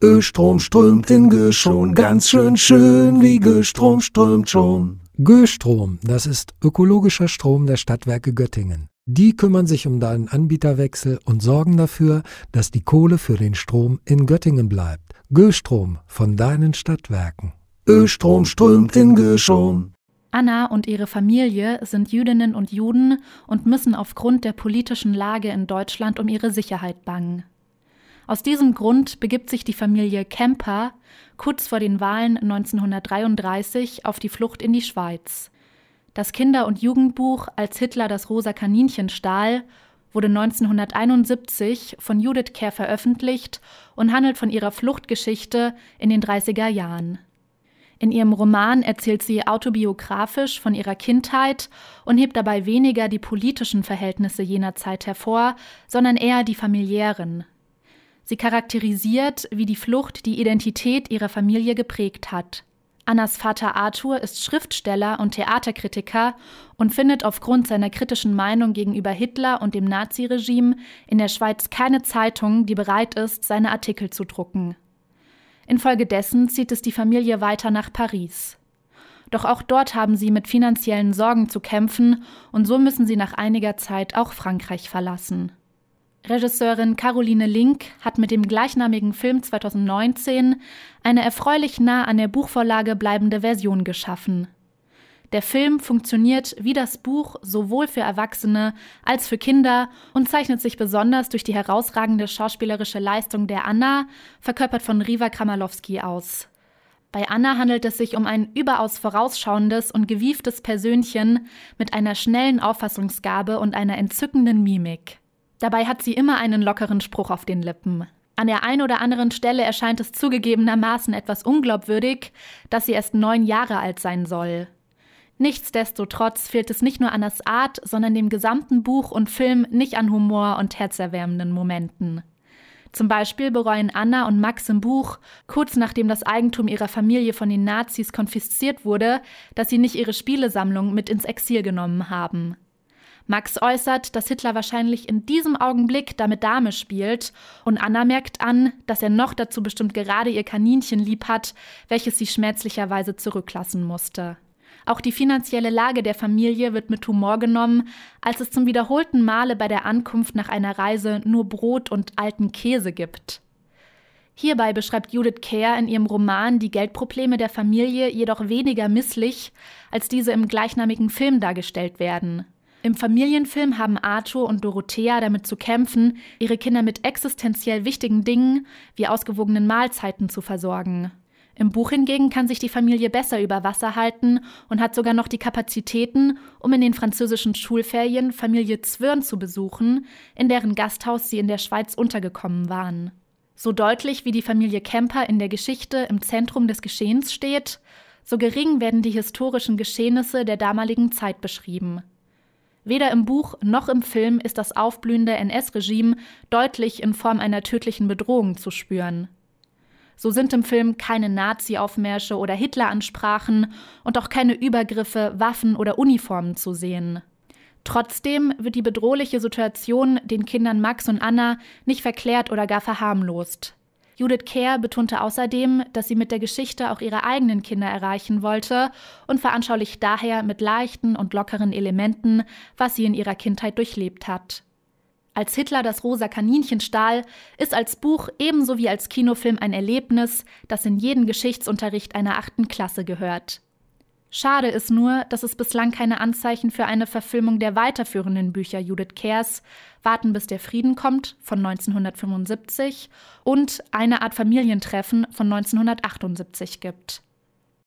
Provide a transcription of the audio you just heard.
Östrom strömt in Göschon, ganz schön wie Göstrom strömt schon. Göstrom, das ist ökologischer Strom der Stadtwerke Göttingen. Die kümmern sich um deinen Anbieterwechsel und sorgen dafür, dass die Kohle für den Strom in Göttingen bleibt. Göstrom von deinen Stadtwerken. Östrom strömt in Göschon. Anna und ihre Familie sind Jüdinnen und Juden und müssen aufgrund der politischen Lage in Deutschland um ihre Sicherheit bangen. Aus diesem Grund begibt sich die Familie Kemper kurz vor den Wahlen 1933 auf die Flucht in die Schweiz. Das Kinder- und Jugendbuch Als Hitler das rosa Kaninchen stahl wurde 1971 von Judith Kerr veröffentlicht und handelt von ihrer Fluchtgeschichte in den 30er Jahren. In ihrem Roman erzählt sie autobiografisch von ihrer Kindheit und hebt dabei weniger die politischen Verhältnisse jener Zeit hervor, sondern eher die familiären. Sie charakterisiert, wie die Flucht die Identität ihrer Familie geprägt hat. Annas Vater Arthur ist Schriftsteller und Theaterkritiker und findet aufgrund seiner kritischen Meinung gegenüber Hitler und dem Naziregime in der Schweiz keine Zeitung, die bereit ist, seine Artikel zu drucken. Infolgedessen zieht es die Familie weiter nach Paris. Doch auch dort haben sie mit finanziellen Sorgen zu kämpfen und so müssen sie nach einiger Zeit auch Frankreich verlassen. Regisseurin Caroline Link hat mit dem gleichnamigen Film 2019 eine erfreulich nah an der Buchvorlage bleibende Version geschaffen. Der Film funktioniert wie das Buch sowohl für Erwachsene als für Kinder und zeichnet sich besonders durch die herausragende schauspielerische Leistung der Anna, verkörpert von Riva Kramalowski, aus. Bei Anna handelt es sich um ein überaus vorausschauendes und gewieftes Persönchen mit einer schnellen Auffassungsgabe und einer entzückenden Mimik. Dabei hat sie immer einen lockeren Spruch auf den Lippen. An der einen oder anderen Stelle erscheint es zugegebenermaßen etwas unglaubwürdig, dass sie erst 9 Jahre alt sein soll. Nichtsdestotrotz fehlt es nicht nur an Annas Art, sondern dem gesamten Buch und Film nicht an Humor und herzerwärmenden Momenten. Zum Beispiel bereuen Anna und Max im Buch, kurz nachdem das Eigentum ihrer Familie von den Nazis konfisziert wurde, dass sie nicht ihre Spielesammlung mit ins Exil genommen haben. Max äußert, dass Hitler wahrscheinlich in diesem Augenblick damit Dame spielt und Anna merkt an, dass er noch dazu bestimmt gerade ihr Kaninchen lieb hat, welches sie schmerzlicherweise zurücklassen musste. Auch die finanzielle Lage der Familie wird mit Humor genommen, als es zum wiederholten Male bei der Ankunft nach einer Reise nur Brot und alten Käse gibt. Hierbei beschreibt Judith Kerr in ihrem Roman die Geldprobleme der Familie jedoch weniger misslich, als diese im gleichnamigen Film dargestellt werden. Im Familienfilm haben Arthur und Dorothea damit zu kämpfen, ihre Kinder mit existenziell wichtigen Dingen wie ausgewogenen Mahlzeiten zu versorgen. Im Buch hingegen kann sich die Familie besser über Wasser halten und hat sogar noch die Kapazitäten, um in den französischen Schulferien Familie Zwirn zu besuchen, in deren Gasthaus sie in der Schweiz untergekommen waren. So deutlich wie die Familie Kemper in der Geschichte im Zentrum des Geschehens steht, so gering werden die historischen Geschehnisse der damaligen Zeit beschrieben. Weder im Buch noch im Film ist das aufblühende NS-Regime deutlich in Form einer tödlichen Bedrohung zu spüren. So sind im Film keine Nazi-Aufmärsche oder Hitler-Ansprachen und auch keine Übergriffe, Waffen oder Uniformen zu sehen. Trotzdem wird die bedrohliche Situation den Kindern Max und Anna nicht verklärt oder gar verharmlost. Judith Kerr betonte außerdem, dass sie mit der Geschichte auch ihre eigenen Kinder erreichen wollte und veranschaulicht daher mit leichten und lockeren Elementen, was sie in ihrer Kindheit durchlebt hat. Als Hitler das rosa Kaninchen stahl, ist als Buch ebenso wie als Kinofilm ein Erlebnis, das in jeden Geschichtsunterricht einer 8. Klasse gehört. Schade ist nur, dass es bislang keine Anzeichen für eine Verfilmung der weiterführenden Bücher Judith Kerrs Warten bis der Frieden kommt von 1975 und Eine Art Familientreffen von 1978 gibt.